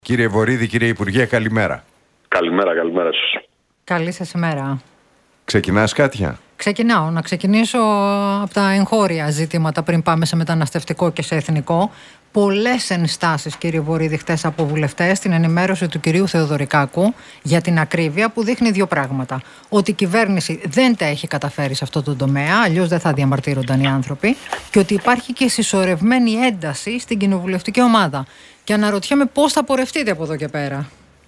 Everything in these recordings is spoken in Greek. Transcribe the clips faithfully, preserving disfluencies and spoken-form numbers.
Κύριε Βορίδη, κύριε Υπουργέ, καλημέρα. Καλημέρα, καλημέρα σας. Καλή σας ημέρα. Ξεκινάς, Κάτια? Ξεκινάω. Να ξεκινήσω από τα εγχώρια ζητήματα πριν πάμε σε μεταναστευτικό και σε εθνικό. Πολλές ενστάσεις, κύριε Βορίδη, χτες από βουλευτές στην ενημέρωση του κυρίου Θεοδωρικάκου για την ακρίβεια, που δείχνει δύο πράγματα. Ότι η κυβέρνηση δεν τα έχει καταφέρει σε αυτό το τομέα, αλλιώς δεν θα διαμαρτύρονταν οι άνθρωποι, και ότι υπάρχει και συσσωρευμένη ένταση στην κοινοβουλευτική ομάδα. Και αναρωτιέμαι πώς θα πορευτείτε από εδώ και πέρα.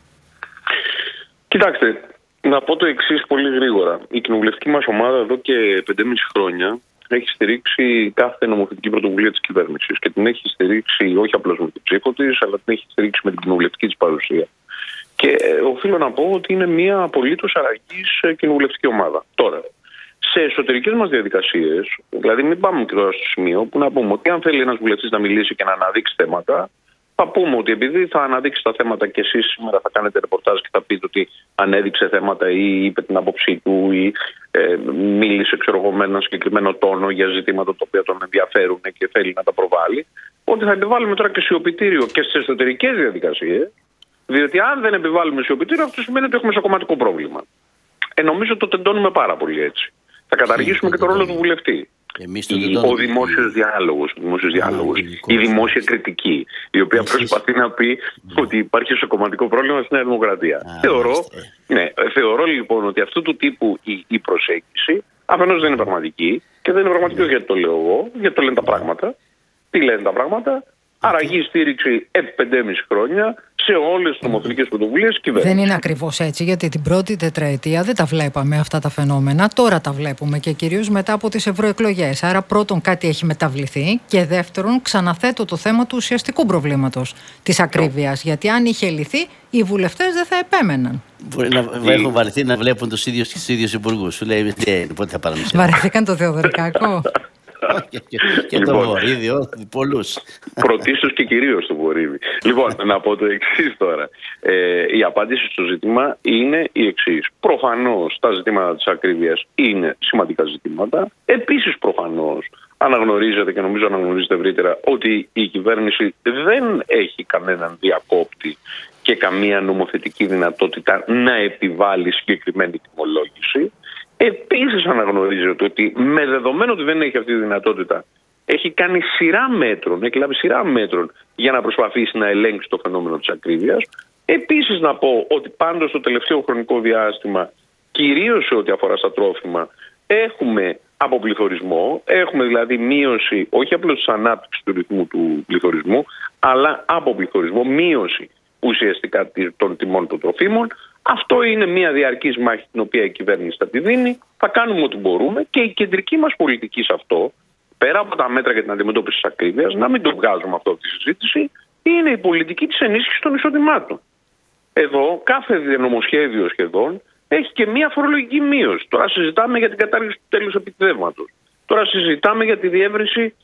Κοιτάξτε, να πω το εξής πολύ γρήγορα. Η κοινοβουλευτική μας ομάδα εδώ και πεντέμισι χρόνια έχει στηρίξει κάθε νομοθετική πρωτοβουλία της κυβέρνησης και την έχει στηρίξει όχι απλώς με την ψήφο της, αλλά την έχει στηρίξει με την κοινοβουλευτική της παρουσία. Και ε, οφείλω να πω ότι είναι μια απολύτως αραγής κοινοβουλευτική ομάδα. Τώρα, σε εσωτερικές μας διαδικασίες, δηλαδή μην πάμε και τώρα στο σημείο που να πούμε ότι αν θέλει ένας βουλευτής να μιλήσει και να αναδείξει θέματα, θα πούμε ότι επειδή θα αναδείξει τα θέματα και εσείς σήμερα θα κάνετε ρεπορτάζ και θα πείτε ότι ανέδειξε θέματα ή είπε την άποψή του ή ε, μίλησε ξέρω εγώ με ένα συγκεκριμένο τόνο για ζητήματα τα οποία τον ενδιαφέρουν και θέλει να τα προβάλλει, ότι θα επιβάλλουμε τώρα και σιωπητήριο και στις εσωτερικές διαδικασίες, διότι αν δεν επιβάλλουμε σιωπητήριο, αυτό σημαίνει ότι έχουμε σωματικό πρόβλημα. Ε, νομίζω το τεντώνουμε πάρα πολύ έτσι. Θα καταργήσουμε και το ρόλο του βουλευτή. Η, ο δημόσιος διάλογος, ο δημόσιος διάλογος, η δημόσια κριτική, η οποία Εσείς... προσπαθεί να πει yeah. ότι υπάρχει σωκομματικό πρόβλημα στην Νέα Δημοκρατία. Ah, θεωρώ, ναι, θεωρώ λοιπόν ότι αυτού του τύπου η, η προσέγγιση αφενός δεν είναι πραγματική και δεν είναι πραγματική yeah. γιατί το λέω εγώ, γιατί το λένε τα πράγματα. Τι λένε τα πράγματα? Αραγή στήριξη επί πεντέμισι χρόνια σε όλες τις νομοθετικές πρωτοβουλίες κυβέρνησης. Δεν είναι ακριβώς έτσι, γιατί την πρώτη τετραετία δεν τα βλέπαμε αυτά τα φαινόμενα. Τώρα τα βλέπουμε και κυρίως μετά από τις ευρωεκλογές. Άρα, πρώτον, κάτι έχει μεταβληθεί και δεύτερον, ξαναθέτω το θέμα του ουσιαστικού προβλήματος της ακρίβειας. Yeah. Γιατί αν είχε λυθεί, οι βουλευτές δεν θα επέμεναν. Μπορεί να yeah. έχουν βαρεθεί να βλέπουν τους ίδιους και τους ίδιους υπουργούς. Σου λέει, τι είναι, πότε θα πάρουμε. Βαρεθήκαν το Θεοδωρικάκο. και και, και λοιπόν, το Βορίδη, πολλούς. Πρωτίστως και κυρίως το Βορίδη. Λοιπόν, να πω το εξής τώρα. Ε, η απάντηση στο ζήτημα είναι η εξής. Προφανώς τα ζητήματα της ακρίβειας είναι σημαντικά ζητήματα. Επίσης προφανώς αναγνωρίζετε και νομίζω αναγνωρίζετε ευρύτερα ότι η κυβέρνηση δεν έχει κανέναν διακόπτη και καμία νομοθετική δυνατότητα να επιβάλλει συγκεκριμένη τιμολόγηση. Επίσης αναγνωρίζετε ότι με δεδομένο ότι δεν έχει αυτή τη δυνατότητα, έχει κάνει σειρά μέτρων, έχει λάβει σειρά μέτρων για να προσπαθήσει να ελέγξει το φαινόμενο της ακρίβειας. Επίσης να πω ότι πάντως στο τελευταίο χρονικό διάστημα, κυρίως σε ό,τι αφορά στα τρόφιμα, έχουμε αποπληθωρισμό, έχουμε δηλαδή μείωση όχι απλώς της ανάπτυξης του ρυθμού του πληθωρισμού, αλλά αποπληθωρισμό, μείωση ουσιαστικά των τιμών των τροφίμων. Αυτό είναι μια διαρκής μάχη την οποία η κυβέρνηση θα τη δίνει. Θα κάνουμε ό,τι μπορούμε και η κεντρική μας πολιτική σε αυτό, πέρα από τα μέτρα για την αντιμετώπιση της ακρίβειας, να μην το βγάζουμε αυτό από τη συζήτηση, είναι η πολιτική της ενίσχυσης των εισοδημάτων. Εδώ κάθε νομοσχέδιο σχεδόν έχει και μια φορολογική μείωση. Τώρα συζητάμε για την κατάργηση του τέλους επιτιδεύματος. Τώρα συζητάμε για τη διεύρυνση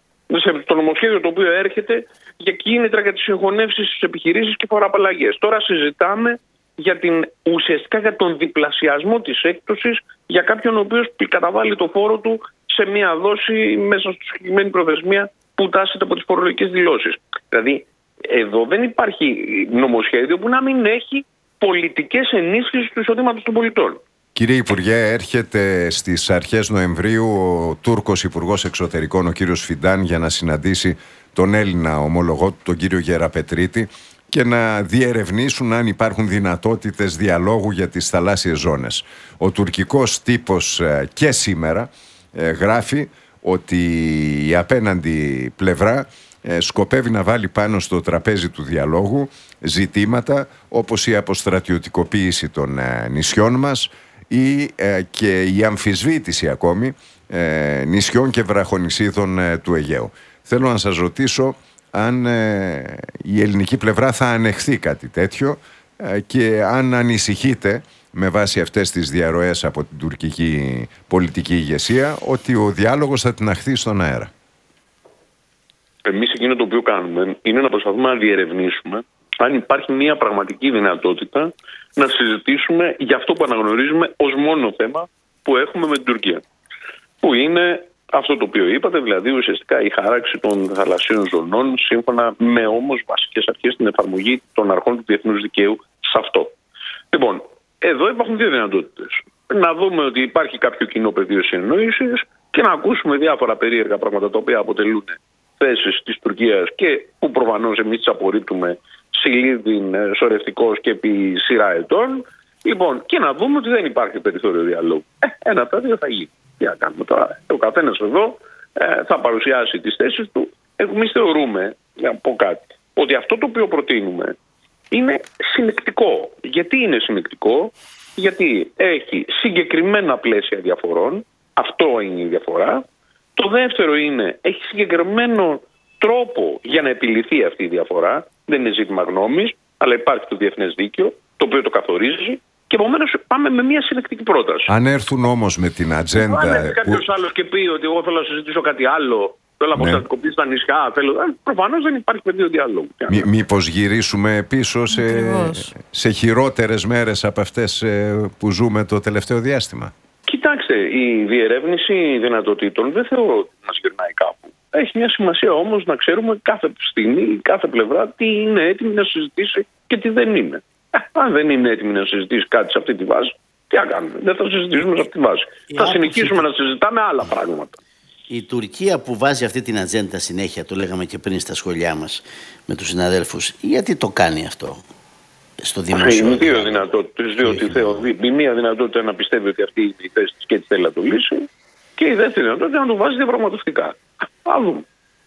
στο νομοσχέδιο το οποίο έρχεται για κίνητρα για τις συγχωνεύσεις στις επιχειρήσεις και φοροαπαλλαγές. Τώρα συζητάμε για την, ουσιαστικά για τον διπλασιασμό της έκπτωσης για κάποιον ο οποίος καταβάλει το φόρο του σε μια δόση μέσα στη συγκεκριμένη προθεσμία που τάσσεται από τις φορολογικές δηλώσεις. Δηλαδή, εδώ δεν υπάρχει νομοσχέδιο που να μην έχει πολιτικές ενίσχυσεις του εισοδήματος των πολιτών. Κύριε Υπουργέ, έρχεται στις αρχές Νοεμβρίου ο Τούρκος Υπουργός Εξωτερικών, ο κύριος Φιντάν, για να συναντήσει τον Έλληνα ομολογό του, τον κύριο Γεραπετρίτη, και να διερευνήσουν αν υπάρχουν δυνατότητες διαλόγου για τις θαλάσσιες ζώνες. Ο τουρκικός τύπος και σήμερα γράφει ότι η απέναντι πλευρά σκοπεύει να βάλει πάνω στο τραπέζι του διαλόγου ζητήματα όπως η αποστρατιωτικοποίηση των νησιών μας ή και η αμφισβήτηση ακόμη νησιών και βραχονησίδων του Αιγαίου. Θέλω να σας ρωτήσω αν ε, η ελληνική πλευρά θα ανεχθεί κάτι τέτοιο ε, και αν ανησυχείτε με βάση αυτές τις διαρροές από την τουρκική πολιτική ηγεσία ότι ο διάλογος θα τιναχθεί στον αέρα. Εμείς εκείνο το οποίο κάνουμε είναι να προσπαθούμε να διερευνήσουμε αν υπάρχει μια πραγματική δυνατότητα να συζητήσουμε για αυτό που αναγνωρίζουμε ως μόνο θέμα που έχουμε με την Τουρκία. Που είναι αυτό το οποίο είπατε, δηλαδή ουσιαστικά η χάραξη των θαλασσίων ζωνών σύμφωνα με όμως βασικές αρχές στην εφαρμογή των αρχών του διεθνούς δικαίου σε αυτό. Λοιπόν, εδώ υπάρχουν δύο δυνατότητες. Να δούμε ότι υπάρχει κάποιο κοινό πεδίο συνεννόησης και να ακούσουμε διάφορα περίεργα πράγματα τα οποία αποτελούν θέσεις της Τουρκίας και που προφανώς εμείς τις απορρίπτουμε σιλίδιν, σωρευτικός και επί σειρά ετών. Λοιπόν, και να δούμε ότι δεν υπάρχει περιθώριο διαλόγου. Ε, ένα από τα δύο θα γίνει. Τι να κάνουμε τώρα. Ο καθένας εδώ ε, θα παρουσιάσει τις θέσεις του. Εμείς θεωρούμε, να πω κάτι, ότι αυτό το οποίο προτείνουμε είναι συνεκτικό. Γιατί είναι συνεκτικό? Γιατί έχει συγκεκριμένα πλαίσια διαφορών. Αυτό είναι η διαφορά. Το δεύτερο είναι, έχει συγκεκριμένο τρόπο για να επιληθεί αυτή η διαφορά. Δεν είναι ζήτημα γνώμης, αλλά υπάρχει το διεθνές δίκαιο, το οποίο το καθορίζει. Και επομένως πάμε με μια συνεκτική πρόταση. Αν έρθουν όμως με την ατζέντα. Αν έρθει κάποιος που... άλλος και πει ότι εγώ θέλω να συζητήσω κάτι άλλο, θέλω να αποστατικοποιήσω στα νησιά, θέλω. Προφανώς δεν υπάρχει πεδίο διαλόγου. Μή, μήπως γυρίσουμε πίσω σε, σε χειρότερες μέρες από αυτές που ζούμε το τελευταίο διάστημα? Κοιτάξτε, η διερεύνηση δυνατοτήτων δεν θεωρώ ότι μας γυρνάει κάπου. Έχει μια σημασία όμως να ξέρουμε κάθε στιγμή, κάθε πλευρά τι είναι έτοιμη να συζητήσει και τι δεν είναι. Αν δεν είναι έτοιμη να συζητήσει κάτι σε αυτή τη βάση, τι να κάνουμε? Δεν θα συζητήσουμε σε αυτή τη βάση. Η θα συνεχίσουμε να συζητάμε άλλα πράγματα. Η Τουρκία που βάζει αυτή την ατζέντα συνέχεια, το λέγαμε και πριν στα σχολιά μας με τους συναδέλφους, γιατί το κάνει αυτό στο δημόσιο? Είναι δύο δυνατότητες. Διότι θεωρεί, η μία δυνατότητα να πιστεύει ότι αυτή είναι η θέση της και έτσι θέλει να το λύσει, και η δεύτερη δυνατότητα να το βάζει διαπραγματευτικά. Α δούμε.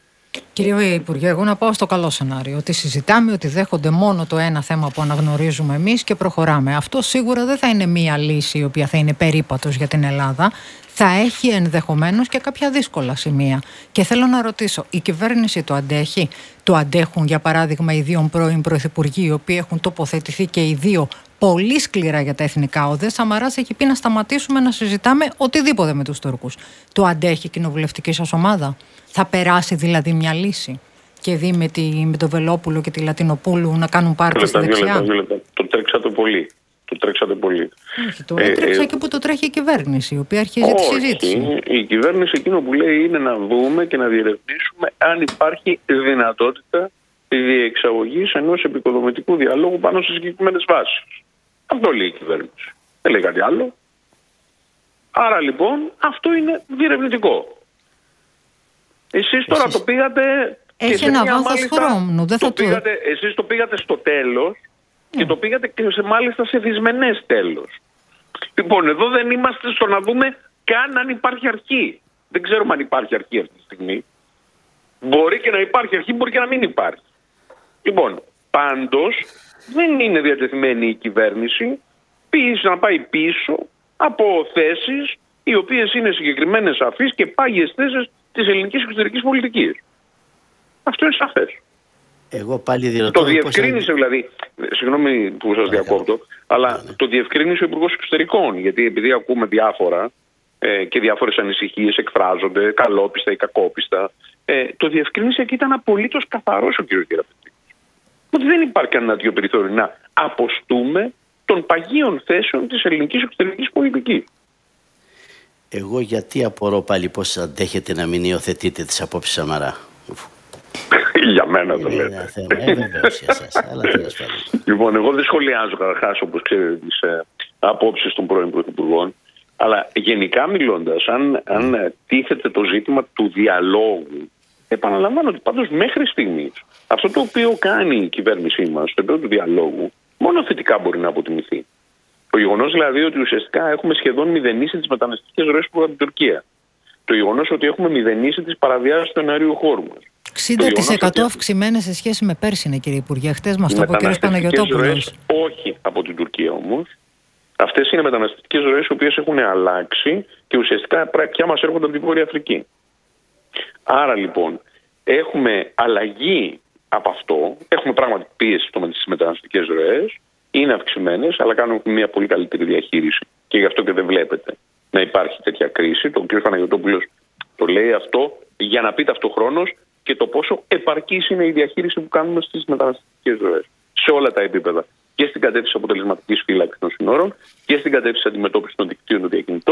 Κύριε Υπουργέ, εγώ να πάω στο καλό σενάριο. Ότι συζητάμε, ότι δέχονται μόνο το ένα θέμα που αναγνωρίζουμε εμείς και προχωράμε. Αυτό σίγουρα δεν θα είναι μία λύση η οποία θα είναι περίπατος για την Ελλάδα. Θα έχει ενδεχομένως και κάποια δύσκολα σημεία. Και θέλω να ρωτήσω, η κυβέρνηση το αντέχει? Το αντέχουν, για παράδειγμα, οι δύο πρώην πρωθυπουργοί, οι οποίοι έχουν τοποθετηθεί και οι δύο πολύ σκληρά για τα εθνικά? Ο Δε Σαμαράς έχει πει να σταματήσουμε να συζητάμε οτιδήποτε με τους Τούρκους. Το αντέχει η κοινοβουλευτική σας ομάδα? Θα περάσει δηλαδή μια λύση και δει με, τη, με τον Βελόπουλο και τη Λατινοπούλου να κάνουν πάρτι στη δεξιά? Το τρέξατε πολύ. Το τρέξατε πολύ. Όχι, το έτρεξα ε, και που το τρέχει η κυβέρνηση, η οποία αρχίζει όχι, τη συζήτηση. Η κυβέρνηση εκείνο που λέει είναι να δούμε και να διερευνήσουμε αν υπάρχει δυνατότητα διεξαγωγής ενός επικοδομητικού διαλόγου πάνω σε συγκεκριμένες βάσεις. Αυτό λέει η κυβέρνηση. Δεν λέει κάτι άλλο. Άρα λοιπόν αυτό είναι διερευνητικό. Εσείς τώρα Εσείς... το πήγατε. Έχει ένα βάθος χρόνου. Δεν θα το πήγατε, το... Εσείς το πήγατε στο τέλος. Και το πήγατε και σε, μάλιστα σε δυσμενές τέλος. Λοιπόν, εδώ δεν είμαστε στο να δούμε καν αν υπάρχει αρχή. Δεν ξέρουμε αν υπάρχει αρχή αυτή τη στιγμή. Μπορεί και να υπάρχει αρχή, μπορεί και να μην υπάρχει. Λοιπόν, πάντως δεν είναι διατεθειμένη η κυβέρνηση πίσω, να πάει πίσω από θέσεις οι οποίες είναι συγκεκριμένες, σαφείς και πάγιες θέσεις της ελληνικής εξωτερικής πολιτικής. Αυτό είναι σαφές. Εγώ πάλι διερωτώ. Το διευκρίνησε δηλαδή, συγγνώμη που σας διακόπτω, αλλά το διευκρίνησε ο Υπουργός Εξωτερικών, γιατί επειδή ακούμε διάφορα ε, και διάφορες ανησυχίες εκφράζονται, καλόπιστα ή κακόπιστα, ε, το διευκρίνησε και ήταν απολύτως καθαρός ο κ. Γεραπετρίτης. Ότι δεν υπάρχει κανένα τέτοιο περιθώριο να αποστούμε των παγίων θέσεων της ελληνικής εξωτερικής πολιτικής. Εγώ γιατί απορώ πάλι πώς αντέχετε να μην υιοθετείτε τις απόψεις Σαμαρά? Για μένα το λέτε. Λοιπόν, εγώ δεν σχολιάζω καταρχάς, όπως ξέρετε, τις ε, απόψεις των πρώην πρωθυπουργών, αλλά γενικά μιλώντας, αν, αν τίθεται το ζήτημα του διαλόγου, επαναλαμβάνω ότι πάντως μέχρι στιγμής αυτό το οποίο κάνει η κυβέρνησή μας στο επίπεδο του διαλόγου μόνο θετικά μπορεί να αποτιμηθεί. Το γεγονός δηλαδή ότι ουσιαστικά έχουμε σχεδόν μηδενίσει τις μεταναστευτικές ροές που από την Τουρκία. Το γεγονός ότι έχουμε μηδενίσει τις παραβιάσεις του εναερίου χώρου μας. εξήντα τοις εκατό αυξημένες σε σχέση με πέρσι, είναι, κύριε Υπουργέ. Χτες μας το είπε ο κ. Παναγιωτόπουλος. Όχι από την Τουρκία όμως. Αυτές είναι μεταναστευτικές ροές οι οποίες έχουν αλλάξει και ουσιαστικά πια μας έρχονται από την Βόρεια Αφρική. Άρα λοιπόν έχουμε αλλαγή από αυτό. Έχουμε πράγματι πίεση στις μεταναστευτικές ροές. Είναι αυξημένες, αλλά κάνουν μια πολύ καλύτερη διαχείριση. Και γι' αυτό και δεν βλέπετε να υπάρχει τέτοια κρίση. Το κ. Παναγιωτόπουλος το λέει αυτό για να πει ταυτοχρόνως και το πόσο επαρκής είναι η διαχείριση που κάνουμε στις μεταναστευτικές ροές. Σε όλα τα επίπεδα. Και στην κατεύθυνση αποτελεσματικής φύλαξης των συνόρων και στην κατεύθυνση αντιμετώπισης των δικτύων των διακινητών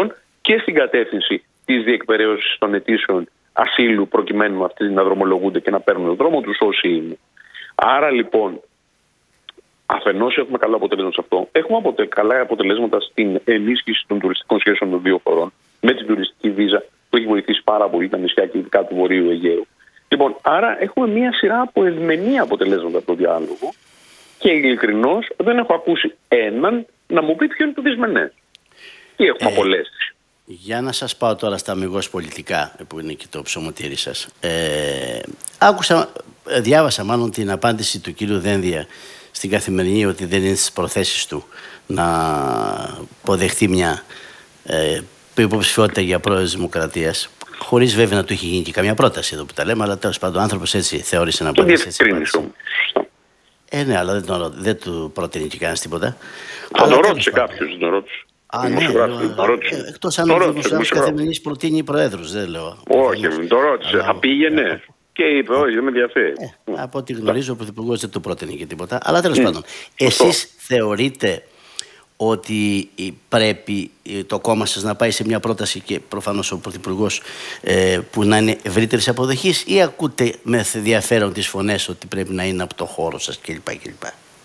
και στην κατεύθυνση της διεκπαιρέωσης των αιτήσεων ασύλου, προκειμένου αυτοί να δρομολογούνται και να παίρνουν τον δρόμο τους όσοι είναι. Άρα λοιπόν, αφενός έχουμε καλά αποτελέσματα σε αυτό. Έχουμε αποτε... καλά αποτελέσματα στην ενίσχυση των τουριστικών σχέσεων των δύο χωρών, με την τουριστική βίζα που έχει βοηθήσει πάρα πολύ τα νησιά και ειδικά του Βορείου Αιγαίου. Λοιπόν, άρα έχουμε μία σειρά από ευμενή αποτελέσματα από το διάλογο και ειλικρινώς δεν έχω ακούσει έναν να μου πει ποιο είναι το δυσμενές. Τι έχουμε ε, απολέσει. Για να σας πάω τώρα στα αμιγώς πολιτικά, που είναι και το ψωμοτήρι σας. Ε, άκουσα, διάβασα μάλλον την απάντηση του κύριου Δένδια στην Καθημερινή ότι δεν είναι στις προθέσεις του να αποδεχτεί μια ε, υποψηφιότητα για πρόεδρος της Δημοκρατίας. Χωρίς βέβαια να του έχει γίνει και καμία πρόταση εδώ που τα λέμε, αλλά τέλος πάντων ο άνθρωπος έτσι θεώρησε να απαντήσει. Ε, ναι, αλλά δεν, τον, δεν του πρότεινε και κανένας τίποτα. Θα το ρώτησε κάποιος, δεν το ρώτησε. Α, ναι, εκτός αν ο δημοσιογράφος Καθημερινής προτείνει προέδρους, δεν λέω. Όχι, μην το ρώτησε. Θα πήγαινε. Και είπε, όχι, δεν με ενδιαφέρει. Ε, από ό,τι γνωρίζω, ο Πρωθυπουργός δεν του πρότεινε και τίποτα. Αλλά τέλος mm. πάντων, εσείς θεωρείτε ότι πρέπει το κόμμα σας να πάει σε μια πρόταση και προφανώς ο Πρωθυπουργός ε, που να είναι ευρύτερης αποδοχής, ή ακούτε με ενδιαφέρον τις φωνές ότι πρέπει να είναι από το χώρο σας κλπ. κλπ.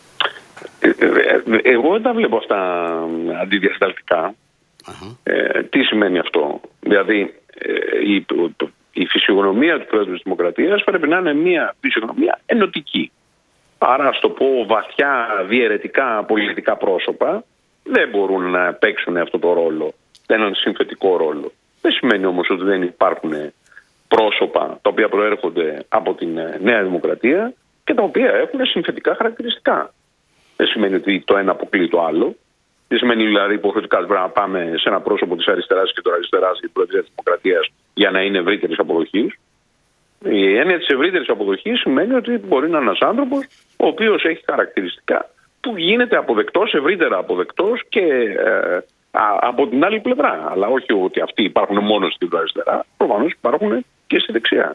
Εγώ δεν τα βλέπω αυτά αντιδιασταλτικά. Uh-huh. Ε, τι σημαίνει αυτό? Δηλαδή ε, η, η φυσιογνωμία του Πρόεδρου της Δημοκρατίας πρέπει να είναι μια φυσιογνωμία ενωτική. Άρα, ας το πω βαθιά διαιρετικά πολιτικά πρόσωπα δεν μπορούν να παίξουν αυτό το ρόλο, έναν συμφετικό ρόλο. Δεν σημαίνει όμως ότι δεν υπάρχουν πρόσωπα τα οποία προέρχονται από την Νέα Δημοκρατία και τα οποία έχουν συμφετικά χαρακτηριστικά. Δεν σημαίνει ότι το ένα αποκλείει το άλλο. Δεν σημαίνει δηλαδή υποχρεωτικά ότι πρέπει να πάμε σε ένα πρόσωπο της αριστεράς και το αριστεράς για την Προεδρία της Δημοκρατίας για να είναι ευρύτερης αποδοχής. Η έννοια της ευρύτερης αποδοχής σημαίνει ότι μπορεί να είναι ένας άνθρωπος ο οποίος έχει χαρακτηριστικά που γίνεται αποδεκτός, ευρύτερα αποδεκτός και ε, α, από την άλλη πλευρά. Αλλά όχι ότι αυτοί υπάρχουν μόνο στην αριστερά, προφανώς υπάρχουν και στη δεξιά.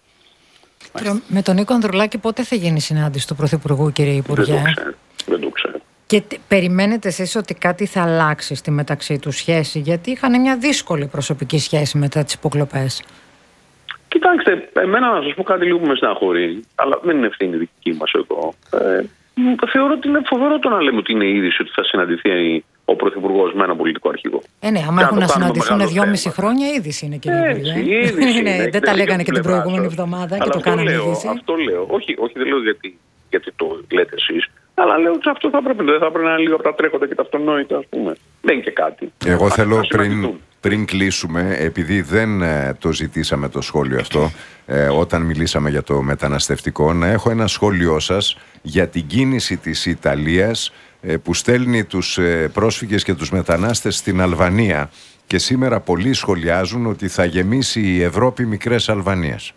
Με τον Νίκο Ανδρουλάκη πότε θα γίνει η συνάντηση του Πρωθυπουργού, κύριε Υπουργέ? Δεν το ξέρω. Δεν το ξέρω. Και περιμένετε εσείς ότι κάτι θα αλλάξει στη μεταξύ του σχέση? Γιατί είχαν μια δύσκολη προσωπική σχέση μετά τις υποκλοπές. Κοιτάξτε, εμένα να σας πω κάτι λίγο που με στεναχωρεί, αλλά δεν είναι ευθύνη δική μας εδώ. Ε, θεωρώ ότι είναι φοβερό το να λέμε ότι είναι είδηση ότι θα συναντηθεί ο Πρωθυπουργός με έναν πολιτικό αρχηγό. Ε, ναι, άμα έχουν να συναντηθούν δυόμιση χρόνια, είδηση είναι, κύριε Υπουργέ. Ναι, δεν τα λέγανε και την προηγούμενη εβδομάδα και το κάνανε είδηση. Αυτό λέω. Όχι, όχι, δεν λέω γιατί, γιατί το λέτε εσείς. Αλλά λέω ότι αυτό θα πρέπει, δεν θα πρέπει να είναι λίγο από τα τρέχοντα και τα αυτονόητα, ας πούμε. Δεν είναι και κάτι. Εγώ Ά, θέλω πριν, πριν κλείσουμε, επειδή δεν ε, το ζητήσαμε το σχόλιο αυτό, ε, όταν μιλήσαμε για το μεταναστευτικό, να έχω ένα σχόλιο σας για την κίνηση της Ιταλίας ε, που στέλνει τους ε, πρόσφυγες και τους μετανάστες στην Αλβανία. Και σήμερα πολλοί σχολιάζουν ότι θα γεμίσει η Ευρώπη μικρές Αλβανίες.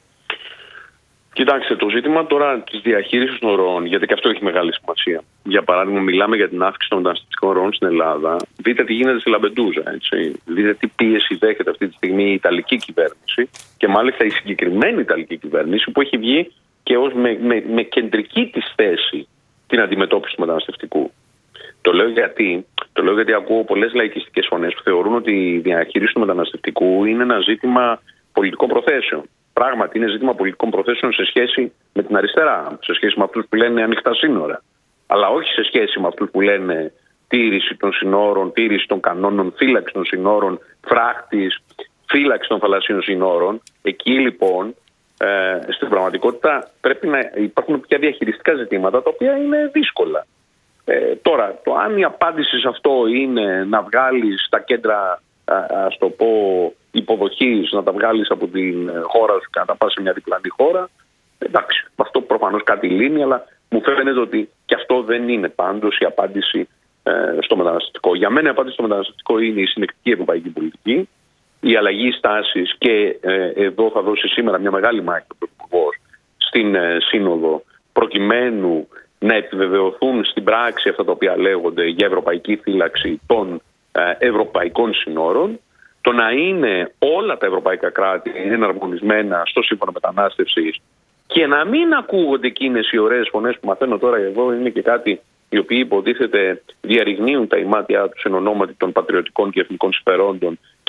Κοιτάξτε, το ζήτημα τώρα της διαχείρισης των ροών, γιατί και αυτό έχει μεγάλη σημασία. Για παράδειγμα, μιλάμε για την αύξηση των μεταναστευτικών ροών στην Ελλάδα. Δείτε τι γίνεται στη Λαμπεντούζα. Έτσι. Δείτε τι πίεση δέχεται αυτή τη στιγμή η Ιταλική κυβέρνηση και μάλιστα η συγκεκριμένη Ιταλική κυβέρνηση που έχει βγει και ως με, με, με κεντρική της θέση την αντιμετώπιση του μεταναστευτικού. Το λέω γιατί, το λέω γιατί ακούω πολλές λαϊκιστικές φωνές που θεωρούν ότι η διαχείριση του μεταναστευτικού είναι ένα ζήτημα πολιτικών προθέσεων. Πράγματι, είναι ζήτημα πολιτικών προθέσεων σε σχέση με την αριστερά, σε σχέση με αυτούς που λένε ανοιχτά σύνορα. Αλλά όχι σε σχέση με αυτούς που λένε τήρηση των συνόρων, τήρηση των κανόνων, φύλαξη των συνόρων, φράχτης, φύλαξη των θαλασσίων συνόρων. Εκεί λοιπόν, ε, στην πραγματικότητα, πρέπει να υπάρχουν πια διαχειριστικά ζητήματα τα οποία είναι δύσκολα. Ε, τώρα, το αν η απάντηση σε αυτό είναι να βγάλεις τα κέντρα, ας το πω, υποδοχής, να τα βγάλεις από την χώρα σου και να τα πας σε μια διπλανή χώρα, εντάξει, αυτό προφανώς κάτι λύνει, αλλά μου φαίνεται ότι και αυτό δεν είναι πάντως η απάντηση ε, στο μεταναστευτικό. Για μένα η απάντηση στο μεταναστευτικό είναι η συνεκτική ευρωπαϊκή πολιτική, η αλλαγή στάσης και ε, εδώ θα δώσει σήμερα μια μεγάλη μάχη ο Πρωθυπουργός στην ε, Σύνοδο προκειμένου να επιβεβαιωθούν στην πράξη αυτά τα οποία λέγονται για ευρωπαϊκή φύλαξη των ε, ευρωπαϊκών συνόρων, το να είναι όλα τα ευρωπαϊκά κράτη εναρμονισμένα στο σύμφωνο μετανάστευσης και να μην ακούγονται εκείνες οι ωραίες φωνές που μαθαίνω τώρα εδώ, είναι και κάτι οι οποίοι υποτίθεται διαρριγνύουν τα ημάτια τους εν ονόματι των πατριωτικών και εθνικών συμφερόντων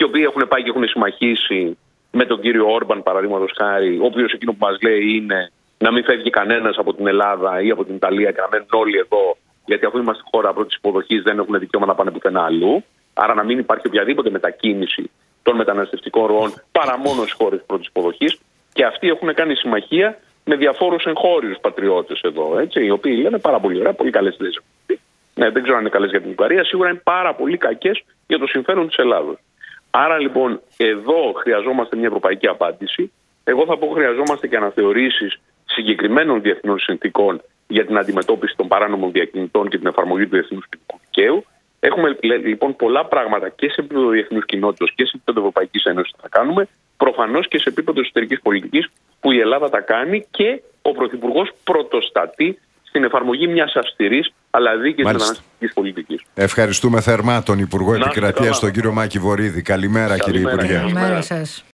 οι οποίοι έχουν πάει και έχουν συμμαχήσει με τον κύριο Όρμπαν, παραδείγματος χάρη, ο οποίος εκείνο που μας λέει είναι να μην φεύγει κανένας από την Ελλάδα ή από την Ιταλία και να μένουν όλοι εδώ, γιατί αφού είμαστε χώρα πρώτης υποδοχής δεν έχουν δικαίωμα να πάνε πουθενά αλλού. Άρα να μην υπάρχει οποιαδήποτε μετακίνηση των μεταναστευτικών ροών παρά μόνο στις χώρες πρώτης υποδοχής. Και αυτοί έχουν κάνει συμμαχία με διαφόρους εγχώριους πατριώτες εδώ, έτσι, οι οποίοι λένε πάρα πολύ ωραία, πολύ καλές ιδέες. Ναι, δεν ξέρω αν είναι καλές για την Ουγγαρία, σίγουρα είναι πάρα πολύ κακές για το συμφέρον της Ελλάδος. Άρα λοιπόν εδώ χρειαζόμαστε μια ευρωπαϊκή απάντηση. Εγώ θα πω χρειαζόμαστε και αναθεωρήσεις συγκεκριμένων διεθνών συνθήκων για την αντιμετώπιση των παράνομων διακινητών και την εφαρμογή του διεθνούς ποινικού δικαίου. Έχουμε λοιπόν πολλά πράγματα και σε επίπεδο διεθνούς κοινότητας και σε επίπεδο Ευρωπαϊκής Ένωσης να κάνουμε, προφανώς και σε επίπεδο εσωτερικής πολιτικής που η Ελλάδα τα κάνει και ο Πρωθυπουργός πρωτοστατεί στην εφαρμογή μιας αυστηρής αλλά δίκαιης μεταναστευτικής πολιτικής. Ευχαριστούμε θερμά τον Υπουργό Επικρατείας, τον κύριο Μάκη Βορίδη. Καλημέρα, κύριε Υπουργέ. Καλημέρα σας.